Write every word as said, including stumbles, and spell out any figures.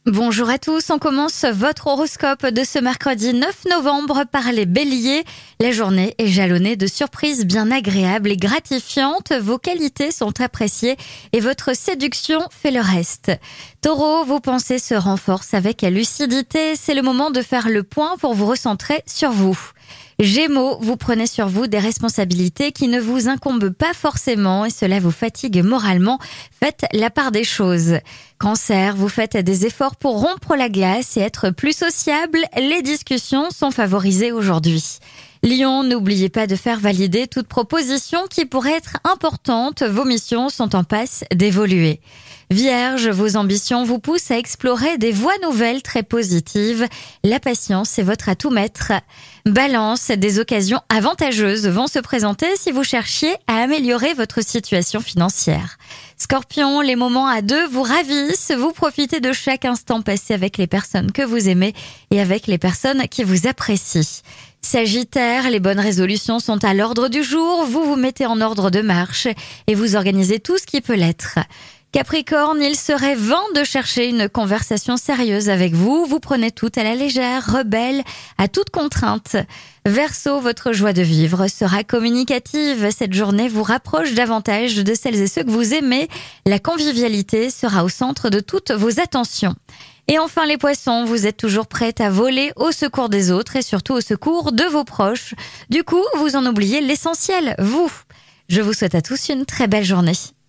Bonjour à tous, on commence votre horoscope de ce mercredi neuf novembre par les béliers. La journée est jalonnée de surprises bien agréables et gratifiantes. Vos qualités sont appréciées et votre séduction fait le reste. Taureau, vos pensées se renforcent avec lucidité. C'est le moment de faire le point pour vous recentrer sur vous. Gémeaux, vous prenez sur vous des responsabilités qui ne vous incombent pas forcément et cela vous fatigue moralement. Faites la part des choses. Cancer, vous faites des efforts pour rompre la glace et être plus sociable. Les discussions sont favorisées aujourd'hui. Lion, n'oubliez pas de faire valider toute proposition qui pourrait être importante. Vos missions sont en passe d'évoluer. Vierge, vos ambitions vous poussent à explorer des voies nouvelles très positives. La patience est votre atout maître. Balance, des occasions avantageuses vont se présenter si vous cherchiez à améliorer votre situation financière. Scorpion, les moments à deux vous ravissent. Vous profitez de chaque instant passé avec les personnes que vous aimez et avec les personnes qui vous apprécient. Sagittaire, les bonnes résolutions sont à l'ordre du jour. Vous vous mettez en ordre de marche et vous organisez tout ce qui peut l'être. Capricorne, il serait vain de chercher une conversation sérieuse avec vous. Vous prenez tout à la légère, rebelle à toute contrainte. Verseau, votre joie de vivre sera communicative. Cette journée vous rapproche davantage de celles et ceux que vous aimez. La convivialité sera au centre de toutes vos attentions. Et enfin les poissons, vous êtes toujours prêts à voler au secours des autres et surtout au secours de vos proches. Du coup, vous en oubliez l'essentiel, vous. Je vous souhaite à tous une très belle journée.